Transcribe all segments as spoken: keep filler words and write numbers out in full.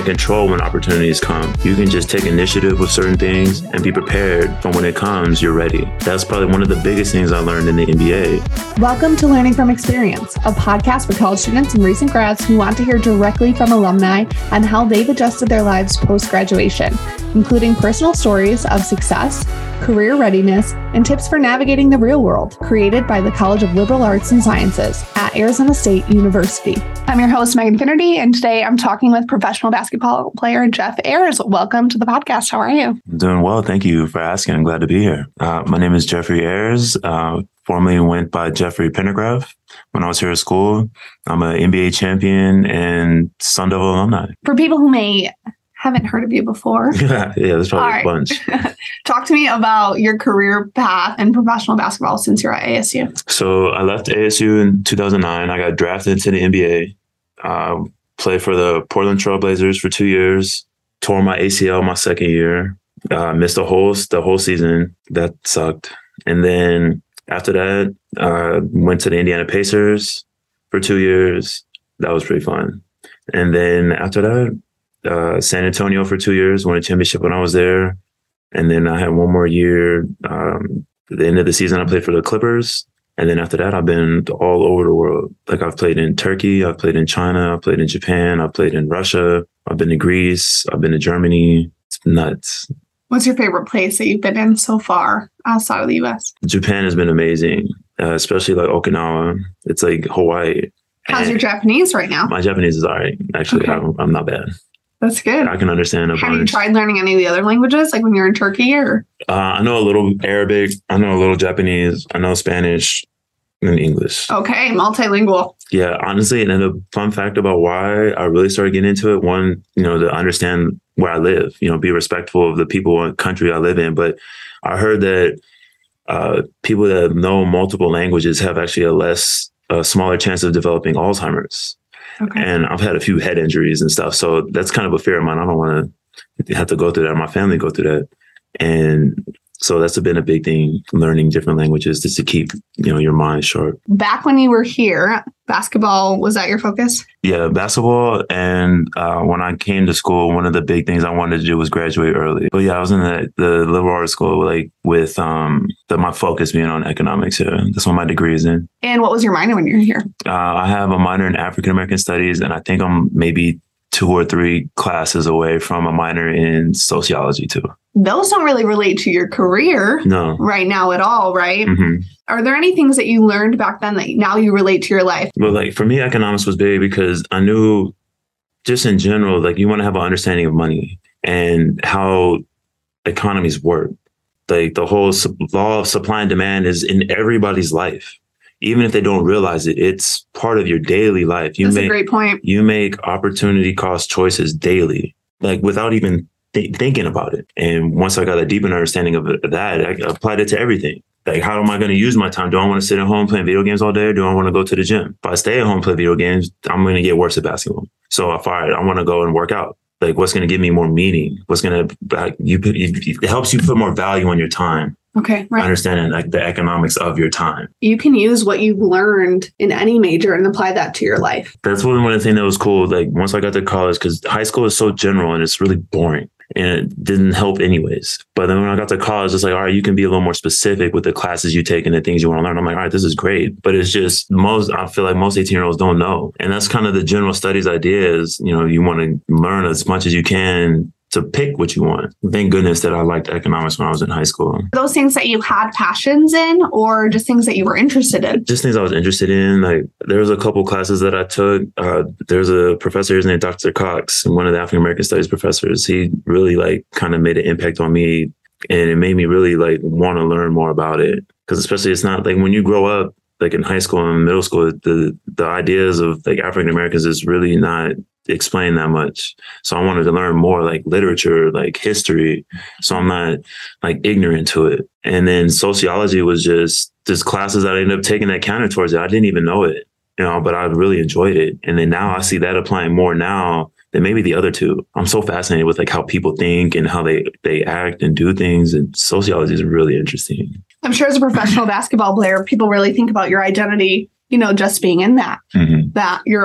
can't control when opportunities come. You can just take initiative with certain things and be prepared for when it comes, you're ready. That's probably one of the biggest things I learned in the N B A. Welcome to Learning from Experience, a podcast for college students and recent grads who want to hear directly from alumni and how they've adjusted their lives post-graduation, including personal stories of success, career readiness, and tips for navigating the real world, created by the College of Liberal Arts and Sciences at Arizona State University. I'm your host, Megan Finnerty, and today I'm talking with professional basketball player Jeff Ayers. Welcome to the podcast. How are you? I'm doing well. Thank you for asking. I'm glad to be here. Uh, my name is Jeffrey Ayers. Uh, formerly went by Jeffrey Pendergraph when I was here at school. I'm an N B A champion and Sun Devil alumni. For people who may haven't heard of you before. yeah, there's probably right. a bunch. Talk to me about your career path in professional basketball since you're at A S U. So I left A S U in two thousand nine. I got drafted into the N B A. Uh, played for the Portland Trail Blazers for two years. Tore my A C L my second year. Uh, missed the whole the whole season. That sucked. And then after that, uh, went to the Indiana Pacers for two years. That was pretty fun. And then after that, Uh, San Antonio for two years, won a championship when I was there. And then I had one more year. Um, at the end of the season, I played for the Clippers. And then after that, I've been all over the world. Like I've played in Turkey, I've played in China, I've played in Japan, I've played in Russia, I've been to Greece, I've been to Germany. It's nuts. What's your favorite place that you've been in so far outside of the U S? Japan has been amazing, uh, especially like Okinawa. It's like Hawaii. How's and your Japanese right now? My Japanese is all right. Actually, okay. I'm, I'm not bad. That's good. I can understand a Have bunch. you tried learning any of the other languages, like when you're in Turkey? Or uh, I know a little Arabic. I know a little Japanese. I know Spanish and English. Okay, multilingual. Yeah, honestly, and then the fun fact about why I really started getting into it, one, you know, to understand where I live, you know, be respectful of the people and country I live in. But I heard that uh, people that know multiple languages have actually a less, a smaller chance of developing Alzheimer's. Okay. And I've had a few head injuries and stuff. So that's kind of a fear of mine. I don't want to have to go through that. My family go through that. And so that's been a big thing, learning different languages just to keep, you know, your mind sharp. Back when you were here, basketball, was that your focus? Yeah, basketball. And uh, when I came to school, one of the big things I wanted to do was graduate early. But yeah, I was in the, the liberal arts school, like with um, the, my focus being on economics. Yeah, that's what my degree is in. And what was your minor when you were here? Uh, I have a minor in African American studies, and I think I'm maybe two or three classes away from a minor in sociology too. Those don't really relate to your career no. right now at all, right? Mm-hmm. Are there any things that you learned back then that now you relate to your life? Well, like for me, economics was big because I knew just in general, like you want to have an understanding of money and how economies work. Like the whole su- law of supply and demand is in everybody's life. Even if they don't realize it, it's part of your daily life. You That's make, a great point. You make opportunity cost choices daily, like without even th- thinking about it. And once I got a deeper understanding of, it, of that, I applied it to everything. Like, how am I going to use my time? Do I want to sit at home playing video games all day, or do I want to go to the gym? If I stay at home and play video games, I'm going to get worse at basketball. So if I, I want to go and work out, like what's going to give me more meaning? What's going to, you, it helps you put more value on your time. Okay, right. Understanding like the economics of your time. You can use what you've learned in any major and apply that to your life. That's one, one of the things that was cool. Like once I got to college, because high school is so general and it's really boring and it didn't help anyways. But then when I got to college, it's like, all right, you can be a little more specific with the classes you take and the things you want to learn. I'm like, all right, this is great. But it's just most, I feel like most eighteen year olds don't know. And that's kind of the general studies idea is, you know, you want to learn as much as you can to pick what you want. Thank goodness that I liked economics when I was in high school. Those things that you had passions in or just things that you were interested in? Just things I was interested in. Like there was a couple classes that I took. Uh, there's a professor, his name Doctor Cox, one of the African American studies professors. He really like kind of made an impact on me and it made me really like want to learn more about it. Because especially it's not like when you grow up, like in high school and middle school, the the ideas of like African Americans is really not explained that much. So I wanted to learn more like literature, like history. So I'm not like ignorant to it. And then sociology was just just classes that I ended up taking that counter towards it. I didn't even know it, you know, but I really enjoyed it. And then now I see that applying more now than maybe the other two. I'm so fascinated with like how people think and how they, they act and do things. And sociology is really interesting. I'm sure as a professional basketball player, people really think about your identity, you know, just being in that, mm-hmm. that you're a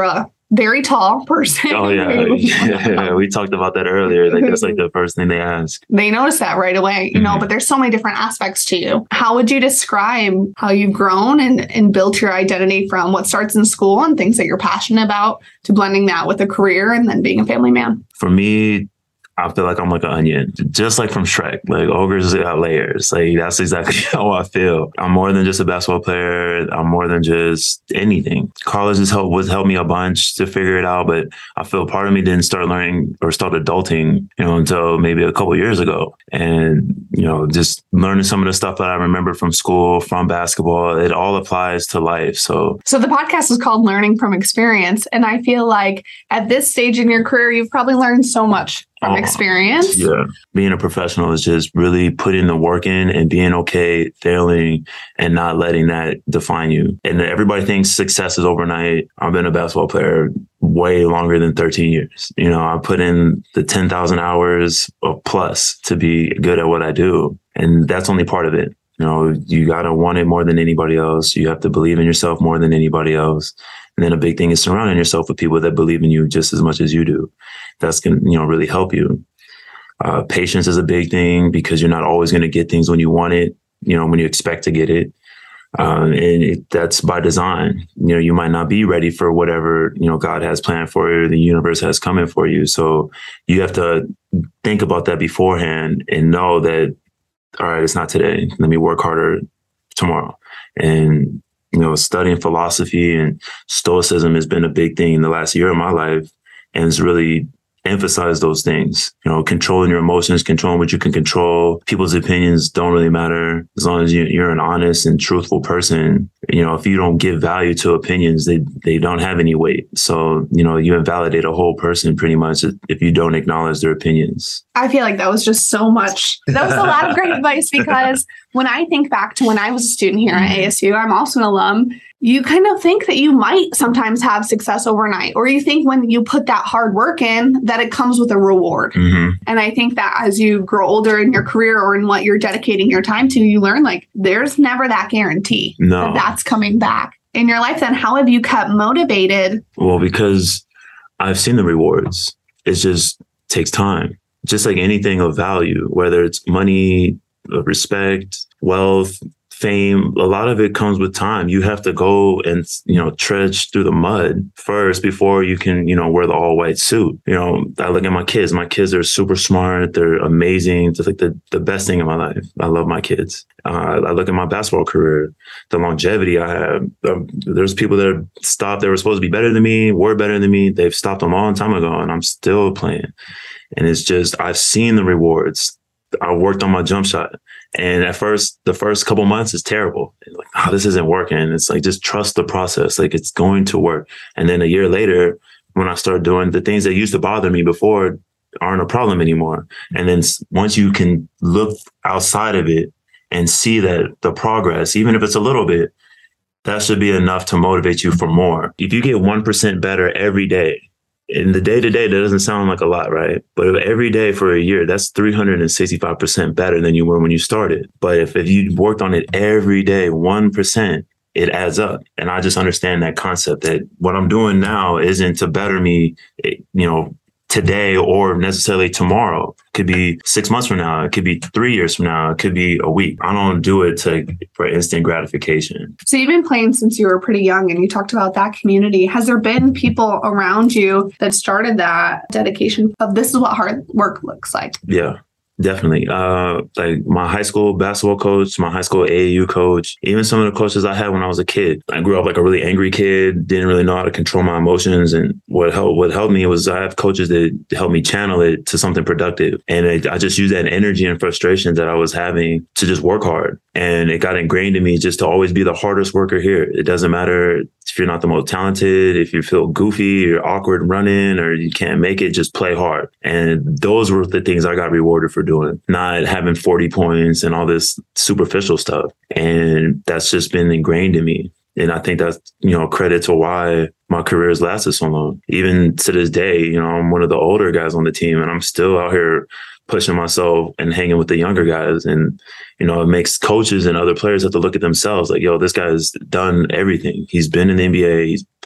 very tall person. Oh yeah. yeah. We talked about that earlier. Like that's like the first thing they ask. They notice that right away, you know, mm-hmm. but there's so many different aspects to you. How would you describe how you've grown and, and built your identity from what starts in school and things that you're passionate about to blending that with a career and then being a family man? For me, I feel like I'm like an onion, just like from Shrek. Like ogres got layers. Like that's exactly how I feel. I'm more than just a basketball player. I'm more than just anything. College has helped was helped me a bunch to figure it out, but I feel part of me didn't start learning or start adulting, you know, until maybe a couple years ago. And you know, just learning some of the stuff that I remember from school, from basketball, it all applies to life. So, so the podcast is called Learning from Experience, and I feel like at this stage in your career, you've probably learned so much from experience. Yeah. Being a professional is just really putting the work in and being okay failing and not letting that define you. And everybody thinks success is overnight. I've been a basketball player way longer than thirteen years. You know, I put in the ten thousand hours or plus to be good at what I do. And that's only part of it. You know, you got to want it more than anybody else. You have to believe in yourself more than anybody else. And then a big thing is surrounding yourself with people that believe in you just as much as you do. That's going to, you know, really help you. Uh, patience is a big thing because you're not always going to get things when you want it, you know, when you expect to get it. Uh, and it, that's by design. You know, you might not be ready for whatever, you know, God has planned for you, or the universe has coming for you. So you have to think about that beforehand and know that, all right, it's not today. Let me work harder tomorrow. And, you know, studying philosophy and stoicism has been a big thing in the last year of my life. And it's really emphasized those things, you know, controlling your emotions, controlling what you can control. People's opinions don't really matter as long as you, you're an honest and truthful person. You know, if you don't give value to opinions, they, they don't have any weight. So, you know, you invalidate a whole person pretty much if you don't acknowledge their opinions. I feel like that was just so much. That was a lot of great advice because when I think back to when I was a student here at A S U, I'm also an alum. You kind of think that you might sometimes have success overnight, or you think when you put that hard work in that it comes with a reward. Mm-hmm. And I think that as you grow older in your career or in what you're dedicating your time to, you learn like there's never that guarantee no. that that's coming back in your life. Then how have you kept motivated? Well, because I've seen the rewards. It just takes time. Just like anything of value, whether it's money, respect, wealth, fame, a lot of it comes with time. You have to go and, you know, trudge through the mud first before you can, you know, wear the all white suit. You know, I look at my kids. My kids are super smart. They're amazing. It's like the, the best thing in my life. I love my kids. Uh, I look at my basketball career, the longevity I have. Um, there's people that have stopped. They were supposed to be better than me, were better than me. They've stopped a long time ago and I'm still playing. And it's just, I've seen the rewards. I worked on my jump shot. And at first, the first couple months is terrible. Like, oh, this isn't working. It's like, just trust the process. Like, it's going to work. And then a year later, when I start doing the things that used to bother me before aren't a problem anymore. And then once you can look outside of it and see that the progress, even if it's a little bit, that should be enough to motivate you for more. If you get one percent better every day, in the day to day, that doesn't sound like a lot, right? But if every day for a year, that's three hundred sixty-five percent better than you were when you started. But if, if you worked on it every day, one percent, it adds up. And I just understand that concept that what I'm doing now isn't to better me, you know, today or necessarily tomorrow. It could be six months from now. It could be three years from now. It could be a week. I don't do it to for instant gratification. So you've been playing since you were pretty young and you talked about that community. Has there been people around you that started that dedication of this is what hard work looks like? Yeah. Definitely. Uh, like my high school basketball coach, my high school A A U coach, even some of the coaches I had when I was a kid. I grew up like a really angry kid, didn't really know how to control my emotions. And what helped, what helped me was I have coaches that helped me channel it to something productive. And it, I just used that energy and frustration that I was having to just work hard. And it got ingrained in me just to always be the hardest worker here. It doesn't matter if you're not the most talented, if you feel goofy or awkward running or you can't make it, just play hard. And those were the things I got rewarded for doing, not having forty points and all this superficial stuff. And that's just been ingrained in me. And I think that's, you know, credit to why my career has lasted so long. Even to this day, you know, I'm one of the older guys on the team and I'm still out here pushing myself and hanging with the younger guys. And, you know, it makes coaches and other players have to look at themselves like, yo, this guy's done everything. He's been in the N B A. He's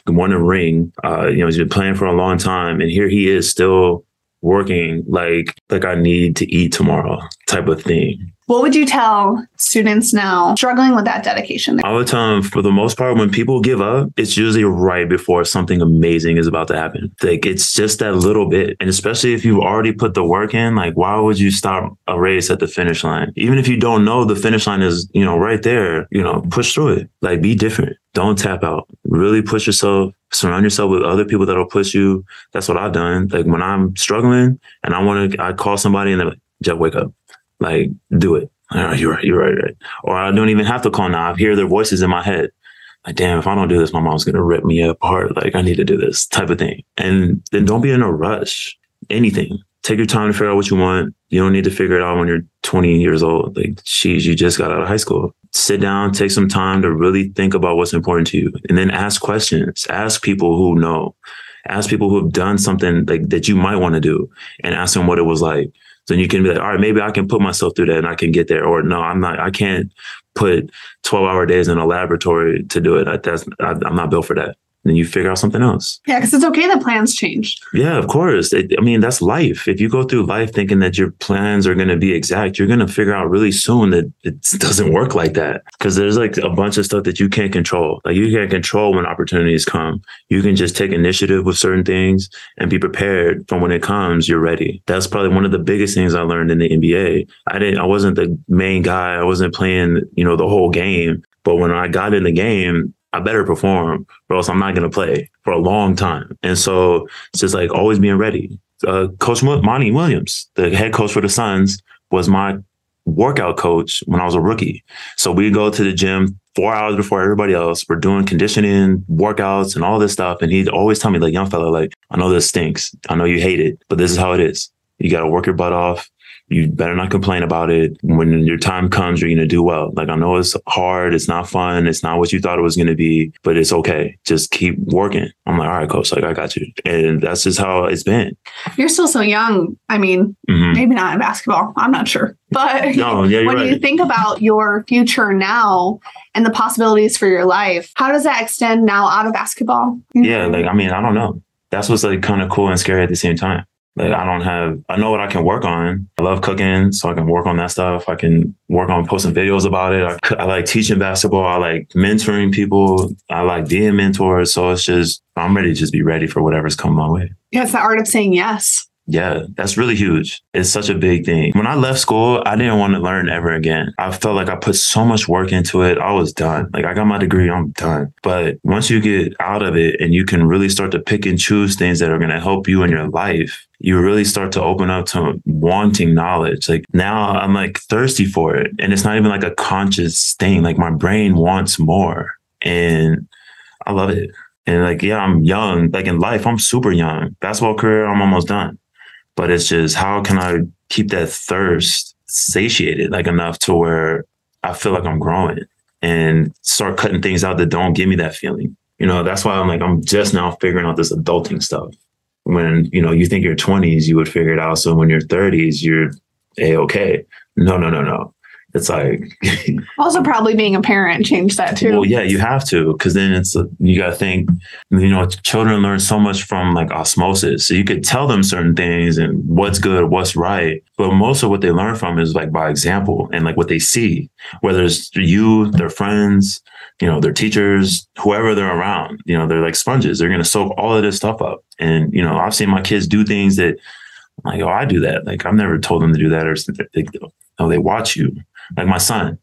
won a ring. Uh, you know, he's been playing for a long time. And here he is still working like like I need to eat tomorrow type of thing. What would you tell students now struggling with that dedication? I would tell them, for the most part, when people give up, it's usually right before something amazing is about to happen. Like, it's just that little bit. And especially if you've already put the work in, like, why would you stop a race at the finish line? Even if you don't know the finish line is, you know, right there, you know, push through it. Like, be different. Don't tap out. Really push yourself. Surround yourself with other people that'll push you. That's what I've done. Like, when I'm struggling and I want to, I call somebody and they're like, Jeff, wake up. Like, do it. Oh, you're right. You're right, right. Or I don't even have to call now. I hear their voices in my head. Like, damn, if I don't do this, my mom's going to rip me apart. Like, I need to do this type of thing. And then don't be in a rush. Anything. Take your time to figure out what you want. You don't need to figure it out when you're twenty years old. Like, geez, you just got out of high school. Sit down, take some time to really think about what's important to you. And then ask questions. Ask people who know. Ask people who have done something like that you might want to do, and ask them what it was like. So you can be like, all right, maybe I can put myself through that and I can get there. Or no, I'm not, I can't put twelve hour days in a laboratory to do it. I, that's, I, I'm not built for that. Then you figure out something else. Yeah, because it's okay that plans change. Yeah, of course. It, I mean, that's life. If you go through life thinking that your plans are going to be exact, you're going to figure out really soon that it doesn't work like that. Because there's like a bunch of stuff that you can't control. Like, you can't control when opportunities come. You can just take initiative with certain things and be prepared for when it comes, you're ready. That's probably one of the biggest things I learned in the N B A. I didn't, I wasn't the main guy. I wasn't playing, you know, the whole game. But when I got in the game, I better perform, or else I'm not going to play for a long time. And so it's just like always being ready. Uh, Coach Monty Williams, the head coach for the Suns, was my workout coach when I was a rookie. So we go to the gym four hours before everybody else. We're doing conditioning, workouts, and all this stuff. And he'd always tell me, like, young fella, like, I know this stinks. I know you hate it, but this is how it is. You got to work your butt off. You better not complain about it. When your time comes, you're going to do well. Like, I know it's hard. It's not fun. It's not what you thought it was going to be, but it's okay. Just keep working. I'm like, all right, coach, like, I got you. And that's just how it's been. You're still so young. I mean, mm-hmm. maybe not in basketball. I'm not sure. But no, yeah, when right. you think about your future now and the possibilities for your life, how does that extend now out of basketball? Mm-hmm. Yeah, like, I mean, I don't know. That's what's like kind of cool and scary at the same time. Like, I don't have, I know what I can work on. I love cooking, so I can work on that stuff. I can work on posting videos about it. I, I like teaching basketball. I like mentoring people. I like being mentors. So it's just, I'm ready to just be ready for whatever's coming my way. Yeah, it's the art of saying yes. Yeah, that's really huge. It's such a big thing. When I left school, I didn't want to learn ever again. I felt like I put so much work into it. I was done. Like, I got my degree, I'm done. But once you get out of it and you can really start to pick and choose things that are going to help you in your life, you really start to open up to wanting knowledge. Like, now I'm like thirsty for it. And it's not even like a conscious thing. Like, my brain wants more. And I love it. And like, yeah, I'm young. Like, in life, I'm super young. Basketball career, I'm almost done. But it's just, how can I keep that thirst satiated, like, enough to where I feel like I'm growing and start cutting things out that don't give me that feeling. You know, that's why I'm like, I'm just now figuring out this adulting stuff. When, you know, you think your twenties, you would figure it out. So when you're thirties, you're A-okay. No, no, no, no. It's like also probably being a parent changed that too. Well, yeah, you have to, because then it's you got to think, you know, children learn so much from like osmosis. So you could tell them certain things and what's good, what's right. But most of what they learn from is like by example and like what they see, whether it's you, their friends, you know, their teachers, whoever they're around. You know, they're like sponges. They're going to soak all of this stuff up. And, you know, I've seen my kids do things that I'm like, oh, I do that. Like, I've never told them to do that, or they, oh, they watch you. Like my son,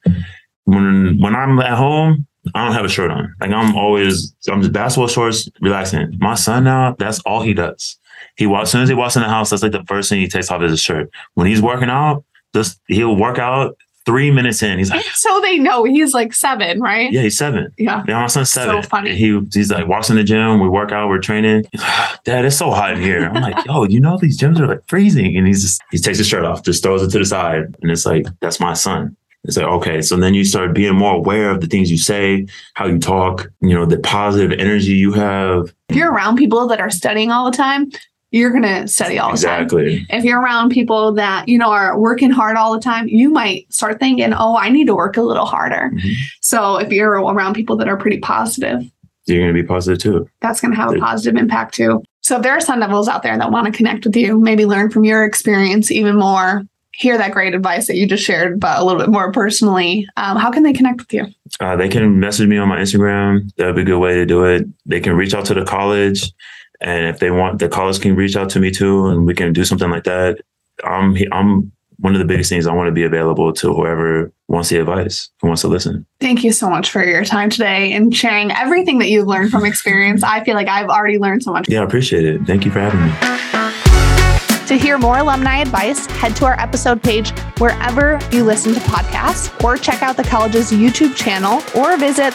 when when I'm at home, I don't have a shirt on. Like, I'm always, I'm just basketball shorts, relaxing. My son now, that's all he does. He walks, as soon as he walks in the house, that's like the first thing he takes off is his shirt. When he's working out, just he'll work out three minutes in. He's like, so they know he's like seven, right? Yeah, he's seven. Yeah. Yeah, my son's seven. So funny. And he he's like walks in the gym, we work out, we're training. He's like, Dad, it's so hot in here. I'm like, yo, you know these gyms are like freezing. And he's just he takes his shirt off, just throws it to the side. And it's like, that's my son. It's like, okay, so then you start being more aware of the things you say, how you talk, you know, the positive energy you have. If you're around people that are studying all the time, you're going to study all the exactly. time. If you're around people that, you know, are working hard all the time, you might start thinking, oh, I need to work a little harder. Mm-hmm. So if you're around people that are pretty positive, you're going to be positive too. That's going to have a positive impact too. So if there are Sun Devils out there that want to connect with you, maybe learn from your experience even more, hear that great advice that you just shared, but a little bit more personally, um, how can they connect with you? Uh, they can message me on my Instagram. That would be a good way to do it. They can reach out to the college. And if they want, the college can reach out to me too, and we can do something like that. I'm, I'm one of the biggest things. I want to be available to whoever wants the advice, who wants to listen. Thank you so much for your time today and sharing everything that you've learned from experience. I feel like I've already learned so much. Yeah, I appreciate it. Thank you for having me. To hear more alumni advice, head to our episode page wherever you listen to podcasts, or check out the college's YouTube channel, or visit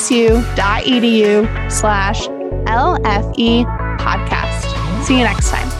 thecollege.asu.edu slash LFE podcast. See you next time.